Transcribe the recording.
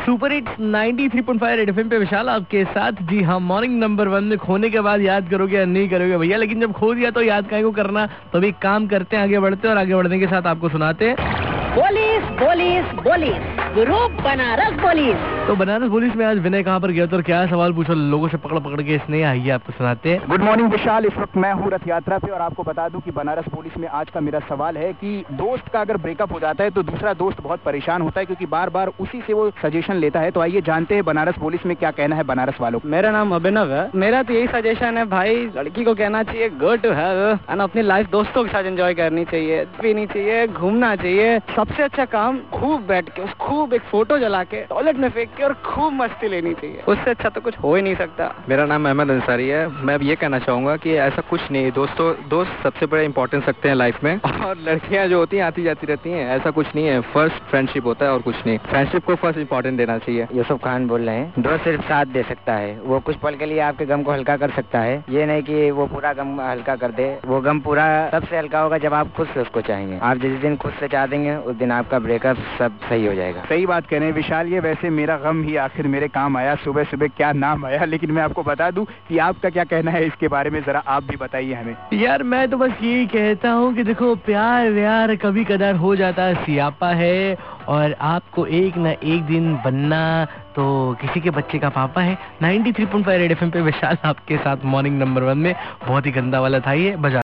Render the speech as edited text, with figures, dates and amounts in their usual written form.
Super hit 93.5 red FM पे विशाल आपके साथ। जी हाँ, मॉर्निंग नंबर 1 में खोने के बाद याद करोगे या नहीं करोगे भैया, लेकिन जब खो दिया तो याद काहे को करना। तो अभी काम करते हैं, आगे बढ़ते हैं और आगे बढ़ने के साथ आपको सुनाते हैं पुलिस ग्रुप बनारस पुलिस। तो बनारस पुलिस में आज विनय कहाँ पर गया था और क्या सवाल पूछा लोगों से पकड़ पकड़ के इसने, आइए आपको सुनाते हैं। गुड मॉर्निंग विशाल, इस वक्त मैं हूँ रथ यात्रा पे और आपको बता दूं कि बनारस पुलिस में आज का मेरा सवाल है कि दोस्त का अगर ब्रेकअप हो जाता है तो दूसरा दोस्त बहुत परेशान होता है क्योंकि बार बार उसी से वो सजेशन लेता है। तो आइए जानते हैं बनारस पुलिस में क्या कहना है बनारस वालों को। मेरा नाम अभिनव है। मेरा तो यही सजेशन है भाई, लड़की को कहना चाहिए गो टू हेल एंड अपनी लाइफ दोस्तों के साथ एंजॉय करनी चाहिए, पीनी चाहिए, घूमना चाहिए। सबसे अच्छा काम खूब बैठ के खूब एक फोटो जला के टॉयलेट में फेंक के और खूब मस्ती लेनी चाहिए। उससे अच्छा तो कुछ हो ही नहीं सकता। मेरा नाम अहमद अंसारी है। मैं अब ये कहना चाहूंगा कि ऐसा कुछ नहीं, दोस्त सबसे बड़े इंपॉर्टेंस रखते हैं लाइफ में, और लड़कियां जो होती हैं आती जाती रहती हैं, ऐसा कुछ नहीं है। फर्स्ट फ्रेंडशिप होता है और कुछ नहीं। फ्रेंडशिप को फर्स्ट इंपॉर्टेंट देना चाहिए। यूसुफ खान बोल रहे हैं। दोस्त सिर्फ साथ दे सकता है, वो कुछ पल के लिए आपके गम को हल्का कर सकता है, ये नहीं कि वो पूरा गम हल्का कर दे। वो गम पूरा सबसे हल्का होगा जब आप खुद से उसको चाहेंगे। आप जिस दिन खुद से चाह देंगे उस दिन आपका ब्रेकअप सब सही हो जाएगा। सही बात कह रहे हैं विशाल, ये वैसे मेरा गम ही आखिर मेरे काम आया। सुबह सुबह क्या नाम आया, लेकिन मैं आपको बता दूं कि आपका क्या कहना है इसके बारे में, जरा आप भी बताइए हमें। यार मैं तो बस यही कहता हूँ कि देखो प्यार व्यार कभी कदार हो जाता है, सियापा है और आपको एक न एक दिन बनना तो किसी के बच्चे का पापा है। 93.5 रेड एफएम पे विशाल आपके साथ मॉर्निंग नंबर 1 में। बहुत ही गंदा वाला था ये, बजा